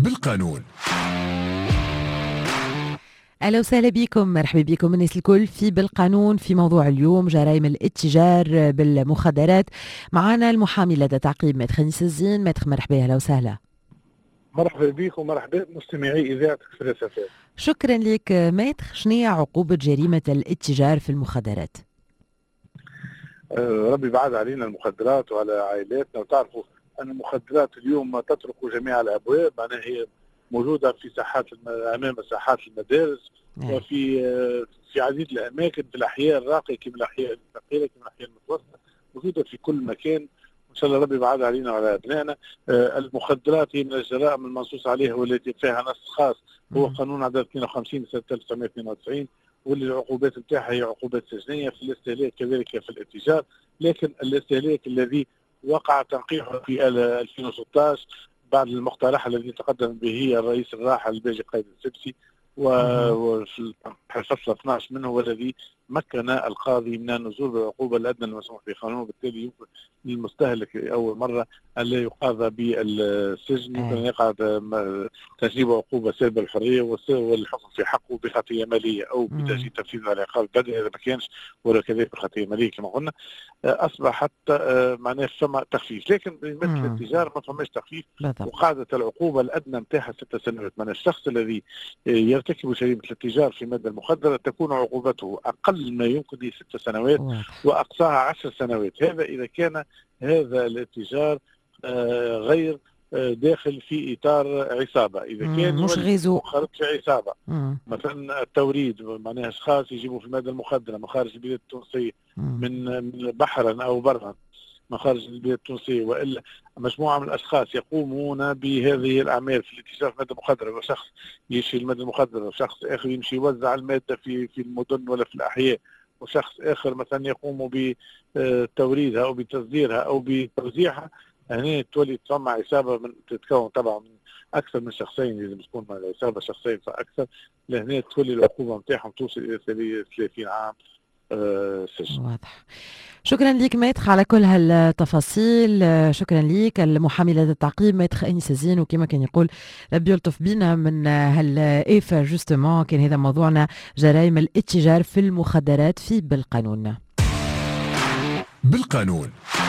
بالقانون. أهلا وسهلا بكم، مرحبا بكم الناس الكل في بالقانون. في موضوع اليوم جرائم الاتجار بالمخدرات. معنا المحامي لدى تعقيب مدخل خنيس الزين. مدخل مرحبا، أهلا وسهلا. مرحبا بكم ومرحبا مستمعي إذاعة إكسبريس FM. شكرا لك مدخل. شنو هي عقوبة جريمة الاتجار في المخدرات؟ ربي بعد علينا المخدرات وعلى عائلاتنا، وتعرفوا أن المخدرات اليوم تطرق جميع الأبواب، معناها هي موجودة في ساحات أمام ساحات المدارس وفي في عديد الأماكن، في الأحياء الراقية كما الأحياء الفقيرة كما الأحياء المتوسطة، موجودة في كل مكان. إن شاء الله ربي بعد علينا وعلى أبنائنا. المخدرات هي من الجرائم المنصوص عليها والتي فيها نص خاص، هو قانون عدد 52 سنة 1992، واللي العقوبات نتاعها هي عقوبات سجنيه في الاستهلاك كذلك في الاتجار. لكن الاستهلاك الذي وقع تنقيحه في 2016 بعد المقترح الذي تقدم به الرئيس الراحل باجي قايد السبسي، وفي الفصل 12 منه، والذي مكن القاضي من النزول بالعقوبه الادنى المسموح بالقانون، وبالتالي يمكن للمستهلك اول مره ان لا يقاضى بالسجن، يمكن ان يقعد تجنيب عقوبه سلب الحريه والحكم في حقه بخطيه ماليه او بتجديد تنفيذ العقاب البدني اذا ما كانش، ولا كذلك بخطيه ماليه كما قلنا. اصبحت معناه ثم تخفيف، لكن بالنسبه للتجاره ما فماش تخفيف، وقاعده العقوبه الادنى نتاعها 6 سنوات. من الشخص الذي يرتكب جريمه الاتجار في الماده المخدره تكون عقوبته اقل ما يمكن ل 6 سنوات واقصاها 10 سنوات، هذا اذا كان هذا الاتجار غير داخل في اطار عصابه. اذا كان مش غيزو خارج في عصابه، مثلا التوريد، معناها اشخاص يجيبوا في الماده المخدره من خارج البلاد التونسيه، من بحرا او برا من خارج البلاد التونسيه، والا مجموعه من الاشخاص يقومون بهذه الاعمال في الاتجار في الماده المخدره، وشخص يشيل الماده المخدره، وشخص اخر يمشي يوزع الماده في المدن ولا في الاحياء، وشخص اخر مثلا يقوم بتوريدها او بتصديرها او بتوزيعها. هنا تولي تصنع عصابه تتكون طبعا من اكثر من شخصين، لازم تكون من العصابه شخصين فاكثر، لهنا تولي العقوبه نتاعهم توصل الى 30 عام سجن. واضح. شكرا لك مدخل على كل هالتفاصيل. شكرا لك المحامي لدى التعقيب مدخل انيس الزين. وكما كان يقول ربي يلطف بينا من هالإيفا جوستومون. كان هذا موضوعنا، جرائم الاتجار في المخدرات في بالقانون. بالقانون.